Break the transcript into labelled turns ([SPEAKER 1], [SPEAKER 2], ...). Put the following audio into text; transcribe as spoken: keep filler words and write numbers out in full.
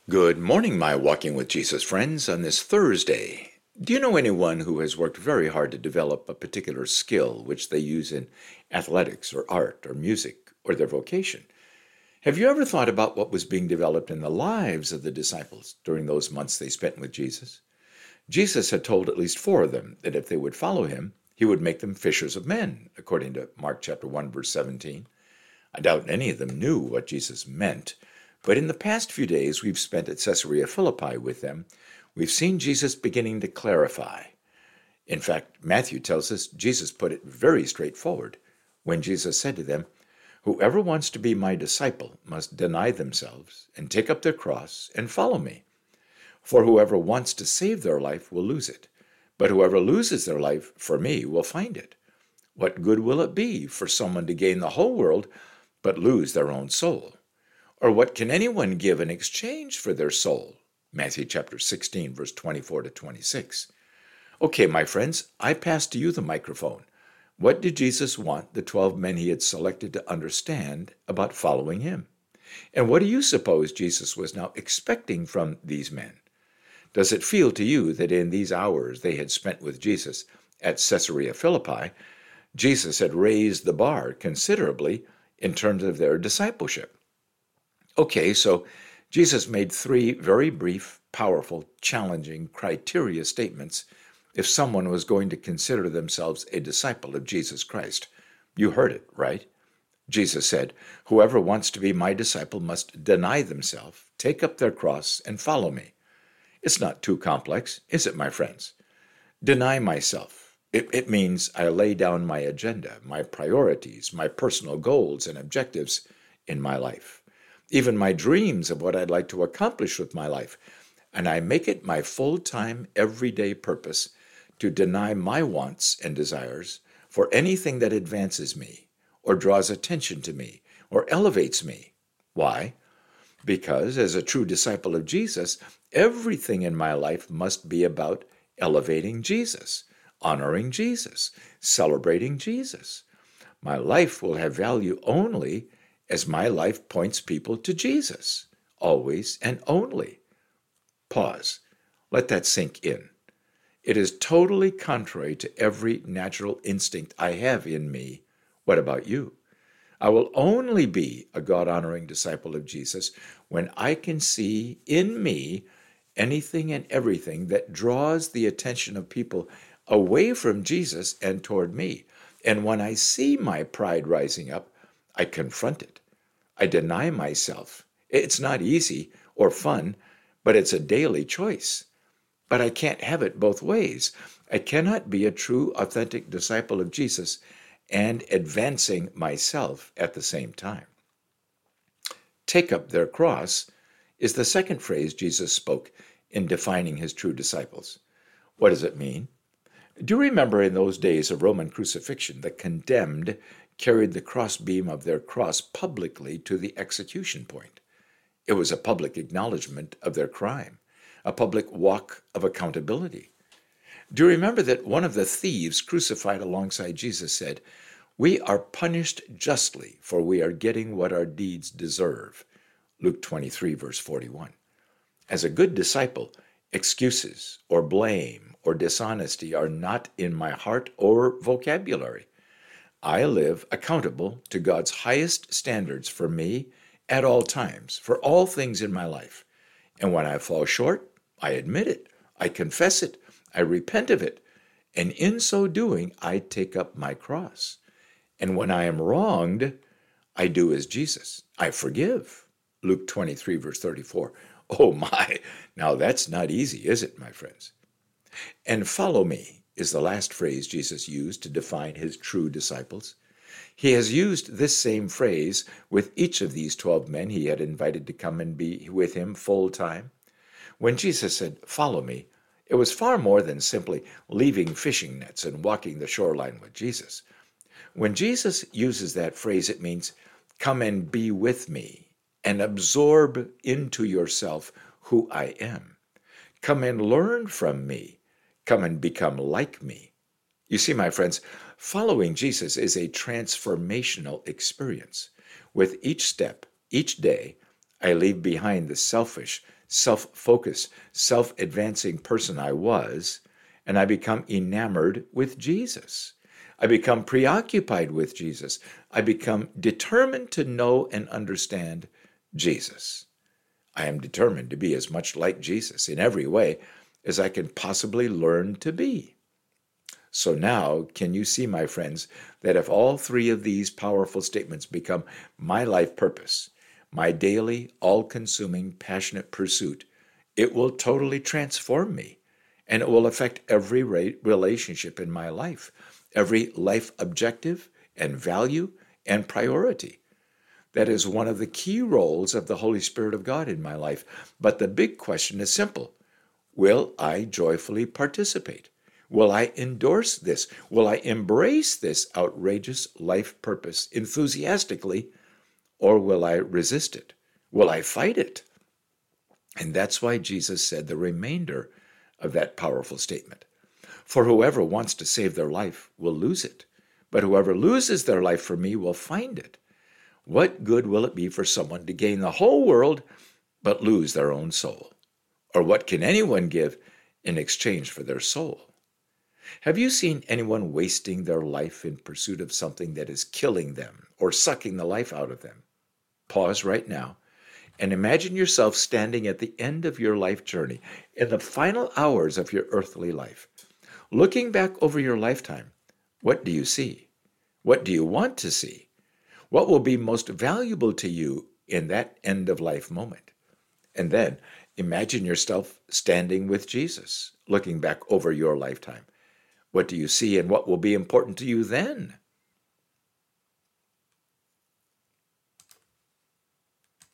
[SPEAKER 1] Good morning, my Walking with Jesus friends, on this Thursday. Do you know anyone who has worked very hard to develop a particular skill which they use in athletics or art or music or their vocation? Have you ever thought about what was being developed in the lives of the disciples during those months they spent with Jesus? Jesus had told at least four of them that if they would follow him, he would make them fishers of men, according to Mark chapter one, verse seventeen. I doubt any of them knew what Jesus meant. But in the past few days we've spent at Caesarea Philippi with them, we've seen Jesus beginning to clarify. In fact, Matthew tells us Jesus put it very straightforward when Jesus said to them, "Whoever wants to be my disciple must deny themselves and take up their cross and follow me. For whoever wants to save their life will lose it, but whoever loses their life for me will find it. What good will it be for someone to gain the whole world but lose their own soul? Or what can anyone give in exchange for their soul?" Matthew chapter sixteen, verse twenty-four to twenty-six. Okay, my friends, I pass to you the microphone. What did Jesus want the twelve men he had selected to understand about following him? And what do you suppose Jesus was now expecting from these men? Does it feel to you that in these hours they had spent with Jesus at Caesarea Philippi, Jesus had raised the bar considerably in terms of their discipleship? Okay, so Jesus made three very brief, powerful, challenging criteria statements if someone was going to consider themselves a disciple of Jesus Christ. You heard it, right? Jesus said, "Whoever wants to be my disciple must deny themselves, take up their cross, and follow me." It's not too complex, is it, my friends? Deny myself. It, it means I lay down my agenda, my priorities, my personal goals and objectives in my life, even my dreams of what I'd like to accomplish with my life, and I make it my full-time, everyday purpose to deny my wants and desires for anything that advances me or draws attention to me or elevates me. Why? Because as a true disciple of Jesus, everything in my life must be about elevating Jesus, honoring Jesus, celebrating Jesus. My life will have value only as my life points people to Jesus, always and only. Pause. Let that sink in. It is totally contrary to every natural instinct I have in me. What about you? I will only be a God-honoring disciple of Jesus when I can see in me anything and everything that draws the attention of people away from Jesus and toward me. And when I see my pride rising up, I confront it. I deny myself. It's not easy or fun, but it's a daily choice. But I can't have it both ways. I cannot be a true, authentic disciple of Jesus and advancing myself at the same time. Take up their cross is the second phrase Jesus spoke in defining his true disciples. What does it mean? Do you remember in those days of Roman crucifixion, the condemned carried the crossbeam of their cross publicly to the execution point? It was a public acknowledgement of their crime, a public walk of accountability. Do you remember that one of the thieves crucified alongside Jesus said, "We are punished justly, for we are getting what our deeds deserve." Luke twenty-three, verse forty-one. As a good disciple, excuses or blame or dishonesty are not in my heart or vocabulary. I live accountable to God's highest standards for me at all times, for all things in my life. And when I fall short, I admit it, I confess it, I repent of it, and in so doing, I take up my cross. And when I am wronged, I do as Jesus. I forgive. Luke twenty-three, verse thirty-four. Oh my, now that's not easy, is it, my friends? And follow me is the last phrase Jesus used to define his true disciples. He has used this same phrase with each of these twelve men he had invited to come and be with him full time. When Jesus said, "Follow me," it was far more than simply leaving fishing nets and walking the shoreline with Jesus. When Jesus uses that phrase, it means come and be with me and absorb into yourself who I am. Come and learn from me. Come and become like me. You see, my friends, following Jesus is a transformational experience. With each step, each day, I leave behind the selfish, self-focused, self-advancing person I was, and I become enamored with Jesus. I become preoccupied with Jesus. I become determined to know and understand Jesus. I am determined to be as much like Jesus in every way as I can possibly learn to be. So now, can you see, my friends, that if all three of these powerful statements become my life purpose, my daily, all-consuming, passionate pursuit, it will totally transform me, and it will affect every relationship in my life, every life objective and value and priority. That is one of the key roles of the Holy Spirit of God in my life. But the big question is simple. Will I joyfully participate? Will I endorse this? Will I embrace this outrageous life purpose enthusiastically, or will I resist it? Will I fight it? And that's why Jesus said the remainder of that powerful statement. For whoever wants to save their life will lose it, but whoever loses their life for me will find it. What good will it be for someone to gain the whole world but lose their own soul? Or what can anyone give in exchange for their soul? Have you seen anyone wasting their life in pursuit of something that is killing them or sucking the life out of them? Pause right now and imagine yourself standing at the end of your life journey, in the final hours of your earthly life. Looking back over your lifetime, what do you see? What do you want to see? What will be most valuable to you in that end-of-life moment? And then imagine yourself standing with Jesus, looking back over your lifetime. What do you see, and what will be important to you then?